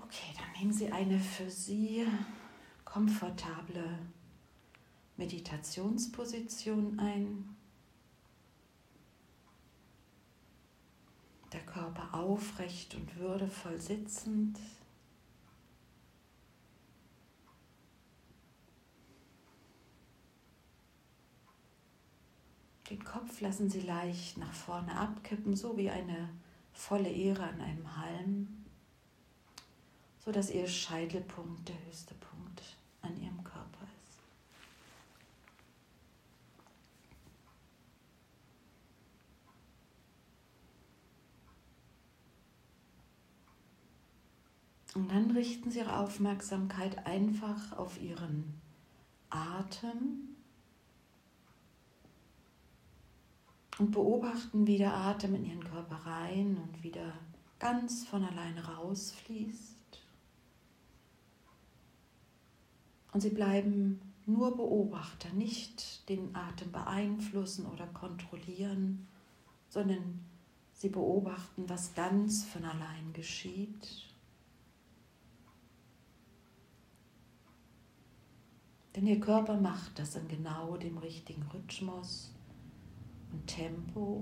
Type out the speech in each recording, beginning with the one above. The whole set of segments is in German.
Okay, dann nehmen Sie eine für Sie komfortable Meditationsposition ein. Der Körper aufrecht und würdevoll sitzend. Den Kopf lassen Sie leicht nach vorne abkippen, so wie eine volle Ähre an einem Halm, sodass Ihr Scheitelpunkt der höchste Punkt an Ihrem Körper ist. Und dann richten Sie Ihre Aufmerksamkeit einfach auf Ihren Atem und beobachten, wie der Atem in Ihren Körper rein und wieder ganz von alleine rausfließt. Und Sie bleiben nur Beobachter, nicht den Atem beeinflussen oder kontrollieren, sondern Sie beobachten, was ganz von allein geschieht. Denn Ihr Körper macht das in genau dem richtigen Rhythmus und Tempo.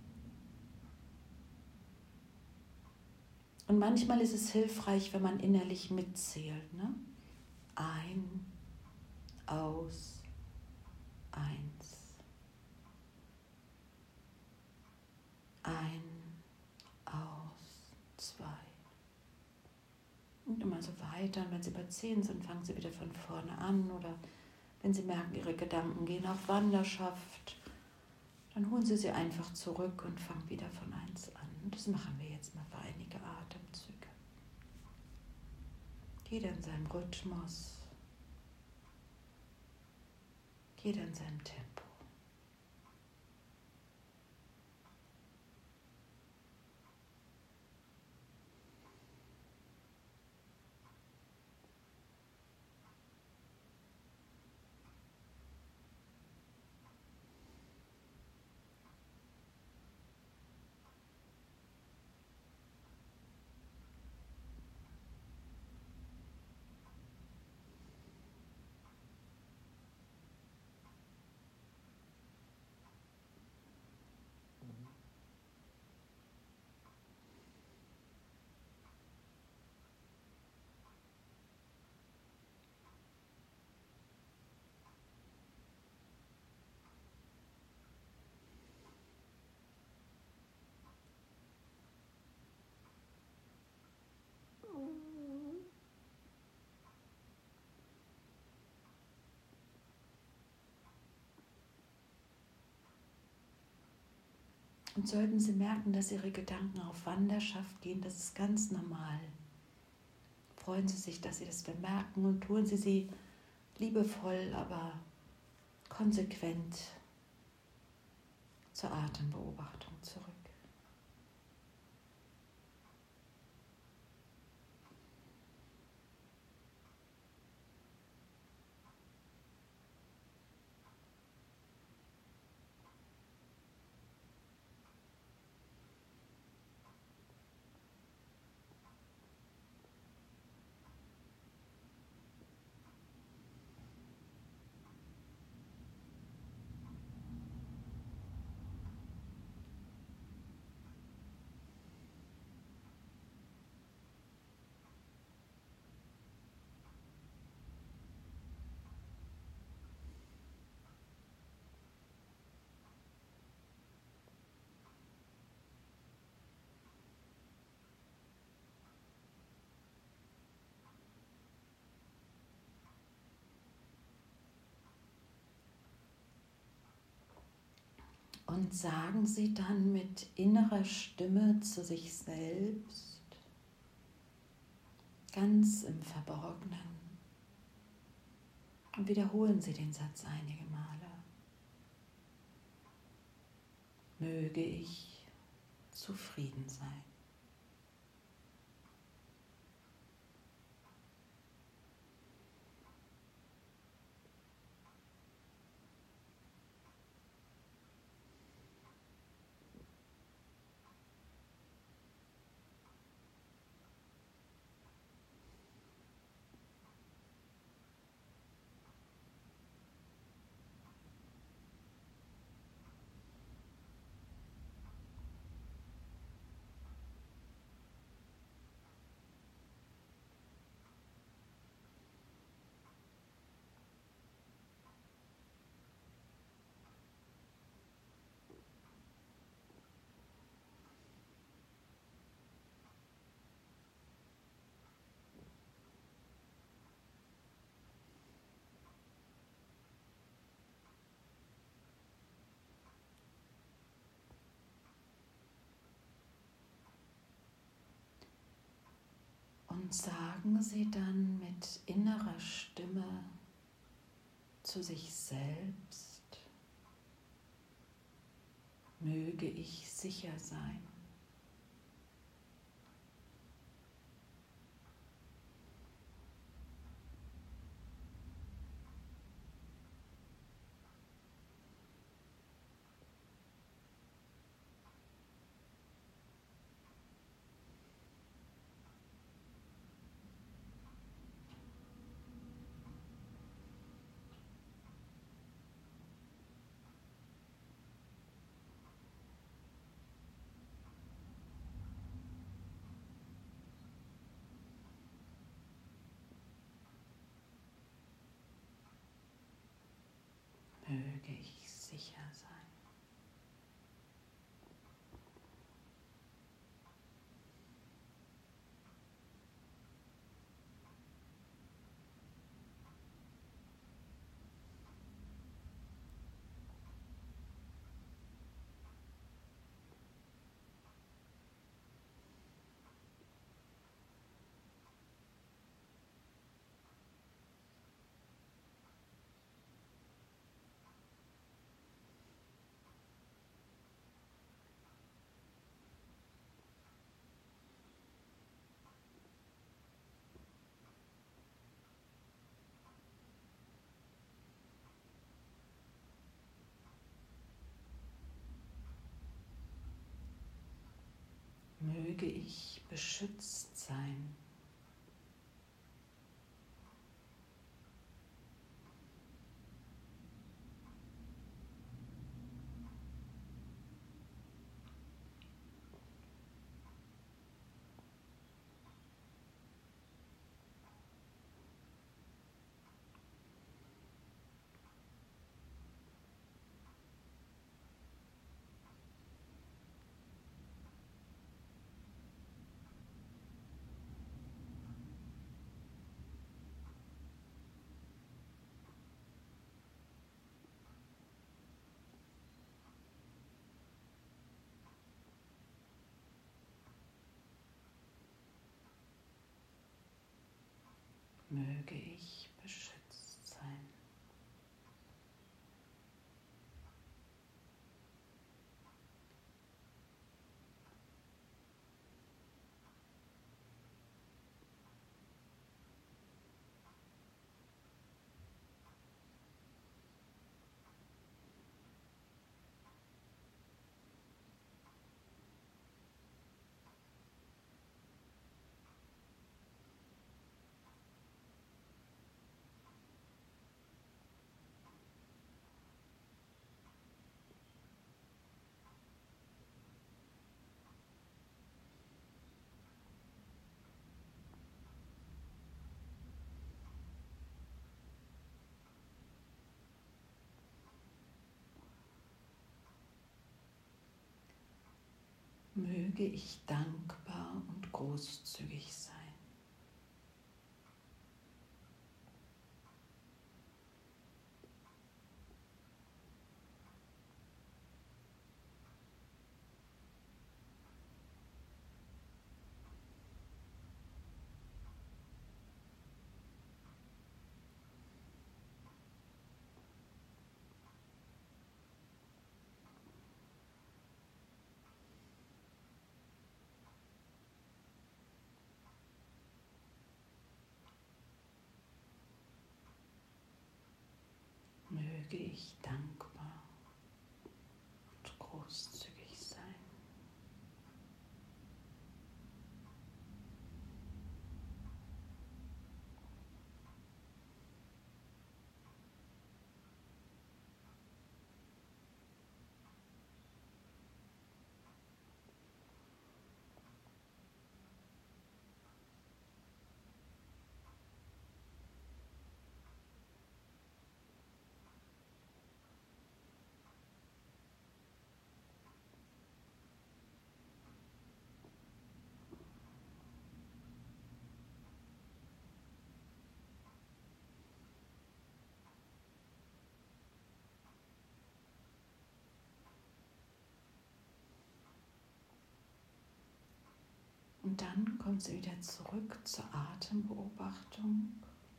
Und manchmal ist es hilfreich, wenn man innerlich mitzählt, ne? Ein, aus, eins. Ein, aus, zwei. Und immer so weiter. Und wenn Sie bei 10 sind, fangen Sie wieder von vorne an. Oder wenn Sie merken, Ihre Gedanken gehen auf Wanderschaft, dann holen Sie sie einfach zurück und fangen wieder von 1 an. Und das machen wir jetzt mal für einige Atemzüge. Jeder in seinem Rhythmus, jeder in seinem Tempo. Und sollten Sie merken, dass Ihre Gedanken auf Wanderschaft gehen, das ist ganz normal. Freuen Sie sich, dass Sie das bemerken und holen Sie sie liebevoll, aber konsequent zur Atembeobachtung zurück. Und sagen Sie dann mit innerer Stimme zu sich selbst, ganz im Verborgenen, und wiederholen Sie den Satz einige Male. Möge ich zufrieden sein. Und sagen Sie dann mit innerer Stimme zu sich selbst: Möge ich sicher sein. Möge ich sicher sein. Möge ich beschützt sein. Möge ich beschützt sein. Möge ich dankbar und großzügig sein. Möge ich dankbar und großzügig sein. Und dann kommt sie wieder zurück zur Atembeobachtung.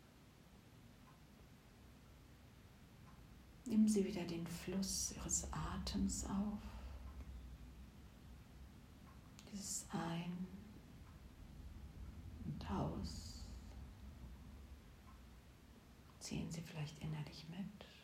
Nehmen Sie wieder den Fluss Ihres Atems auf. Dieses Ein- und Aus. Ziehen Sie vielleicht innerlich mit.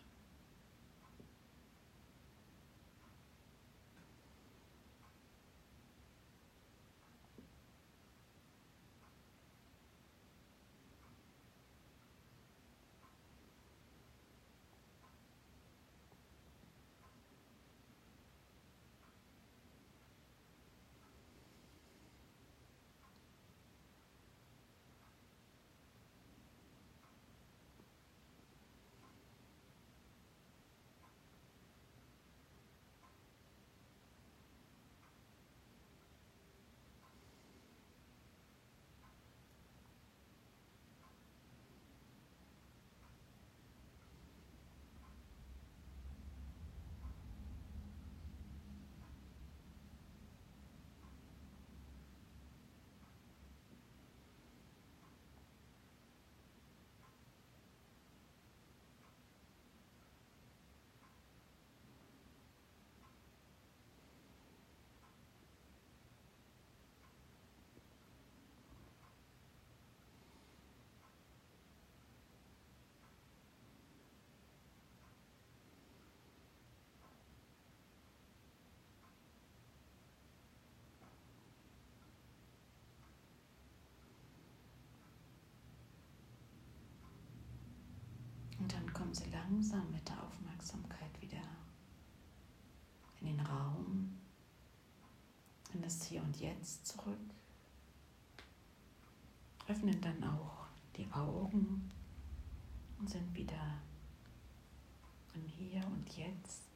Und dann kommen Sie langsam mit der Aufmerksamkeit wieder in den Raum, in das Hier und Jetzt zurück. Öffnen dann auch die Augen und sind wieder im Hier und Jetzt.